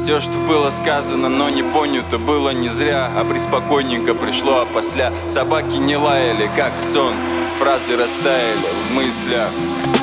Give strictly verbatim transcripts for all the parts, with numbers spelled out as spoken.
Все, что было сказано, но не понято, было не зря. А приспокойненько пришло опосля. Собаки не лаяли, как сон. Фразы растаяли в мыслях.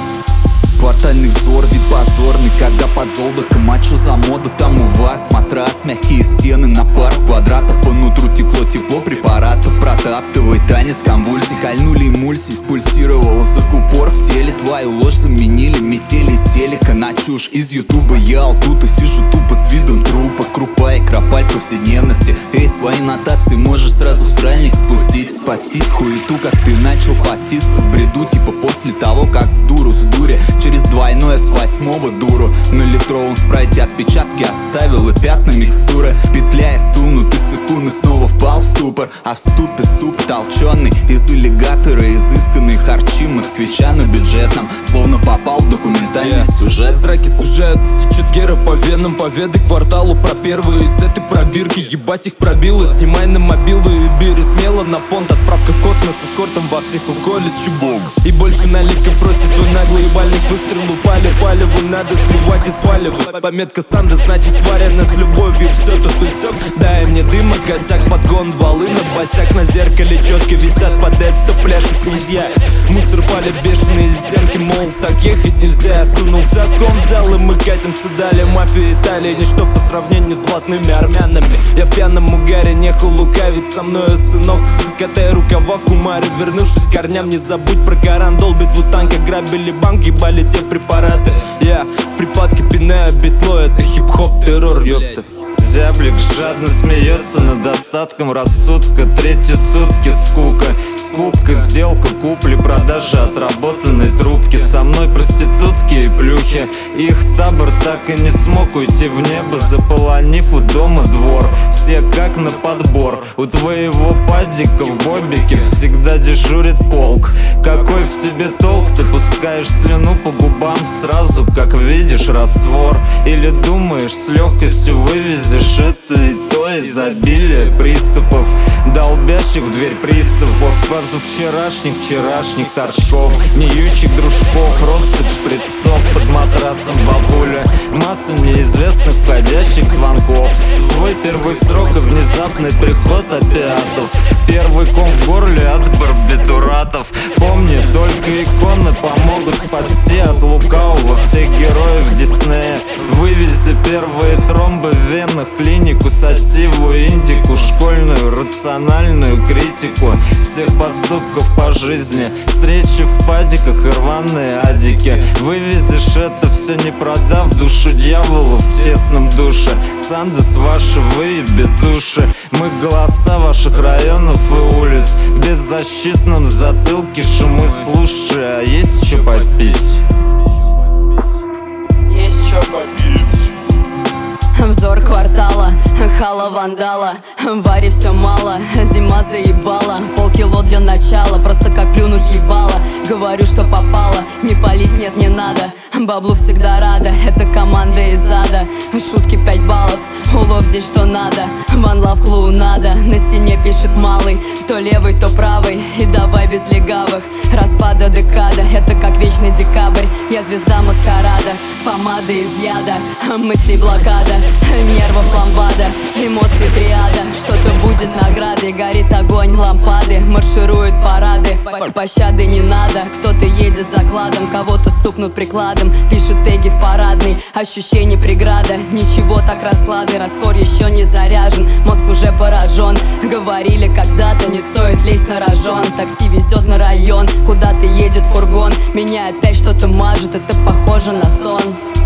Квартальный взор, вид позорный, когда под золдоком. А чё за мода там у вас? Матрас, мягкие стены на пару квадратов. По нутру текло, тепло препаратов. Протаптывай танец конвульсий. Кольнули эмульсий, спульсировал закупор в теле. Твою ложь заменили метели из телека на чушь из ютуба. Я тут и сижу тупо с видом трупа. Крупа и кропаль повседневности. Эй, свои нотации можешь сразу в сральник спустить. Постить хуету, как ты начал поститься в бреду. Типа после того, как с дуру, с дури через двойное с восьмого дуру. На литровом спрайте отпечатки оставил и пятна микстуры. Петляя стул, ну ты секунды снова впал в ступор. А в ступе суп толченый из аллигатора. Изысканный харчи москвича на бюджетном. Словно попал в документальный yeah. сюжет. Драки сужаются, течет гера по венам. Поведай кварталу про первые из этой пробирки. Ебать их пробило, снимай на мобилу и бери смело на понт. Отправка в космос эскортом во всех уколет чубом. И больше налика просит твой наглый ебальник. Выстрел упали, палеву надо сливать и сваливать. Пометка Санды, значит сварено с любовью. Все тут и сёк, дай мне дыма, косяк, подгон, валы на босяк. На зеркале четко висят под это пляшут князья. Мусор палит бешеные зенки, мол, так ехать нельзя. Я сунулся, ком взял и мы катимся далее. Мафия Италии, ничто по сравнению с блатными армянами. Я в пьяном угаре нехал лукавить со мною, сынок. Закатай рукава в кумаре, вернувшись к корням. Не забудь про Коран, долбит в утанках. Грабили банк, ебали те препараты. Я в припадке пинаю битло, это хип-хоп террор, ёпта. Зяблик жадно смеется над остатком рассудка. Третьи сутки скука, скупка, сделка, купли, продажа отработанной трубки. Со мной проститутки и плюхи. Их табор так и не смог уйти в небо, заполонив у дома двор. Все как на подбор. У твоего падика в бобике всегда дежурит полк. Какой в тебе толк? Ты пускаешь слюну по губам сразу, как видишь раствор. Или думаешь, с легкостью вывезешь это и то изобилие приступов, долбящих в дверь приставов. Позавчерашних, вчерашних торчков, неючек, дружков, россыпь шприцов под матрасом бабуля. Массу неизвестных входящих звонков. Свой первый срок и внезапный приход опиатов. Первый ком в горле от барбитуратов. Помни, только иконы помогут спасти от лукавого всех героев Диснея. Вывези первые тромбы в венах, клинику, сативу, индику, школьную рациональную критику всех поступков по жизни. Встречи в падиках и рваные адики. Вывезешь это все, не продав душу дьяволу в тесном душе. Сандес ваши, выебет души. Мы голоса ваших районов и улиц. В беззащитном затылке шумы слушай. А есть что попить? Есть что попить. Взор квартала, хала вандала. Варе все мало, зима заебала. Полкило для начала, просто как плюнуть ебало. Говорю, что попало, не пались, нет, не надо. Баблу всегда рада, это команда из ада. Шутки пять баллов, улов здесь что надо. One love клоунада, на стене пишет малый. То левый, то правый, и давай без легавых. Распада декада, это как вечный декабрь. Я звезда маскарада, помада из яда. Мысли блокада, нервов ламбада, эмоции триада. Что-то будет наградой, горит огонь лампады. Маршируют парады, пощады не надо. Кто-то едет закладом, кого-то стукнут прикладом. Пишет теги в парадный, ощущение преграда. Ничего так расклады, раствор еще не заряжен. Мозг уже поражен, говорили когда-то, не стоит лезть на рожон. Такси везет на район, куда-то едет фургон. Меня опять что-то мажет, это похоже на сон.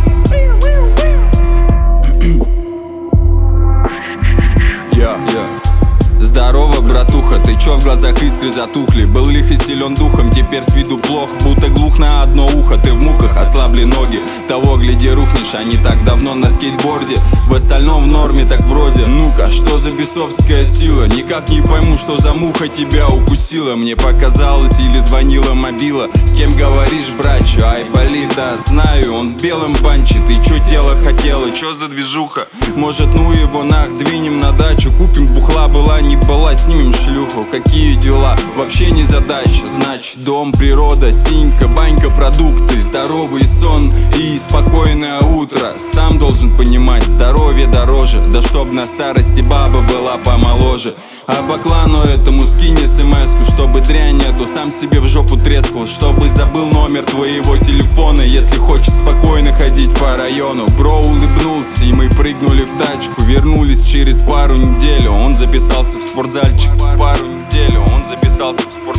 Yeah, yeah. Здорово, братуха, ты чё в глазах искры затухли? Был лих и силен духом, теперь с виду плох. Будто глух на одно ухо, ты в муках, ослабли ноги. Того гляди рухнешь, а не так давно на скейтборде. В остальном в норме, так вроде. Ну-ка, что за бесовская сила? Никак не пойму, что за муха тебя укусила. Мне показалось или звонила мобила. С кем говоришь, братчу? Айболита, знаю, он в белом банчит. И чё тело хотела, чё за движуха? Может, ну его нах, двинем на дачу. Купим бухла, была не была, снимем шлюху. Какие такие дела вообще не задача. Значит, дом, природа, синька, банька, продукты, здоровый сон и спокойное утро. Сам должен понимать, здоровье дороже, да чтоб на старости баба была помоложе. А по клану этому скинь смс-ку, чтобы дрянь эту сам себе в жопу трескал, чтобы забыл номер твоего телефона, если хочет спокойно ходить по району. Бро улыбнулся, и мы прыгнули в тачку, вернулись через пару недель. Он записался в спортзальчик, пару недель, он записался в спортзальчик.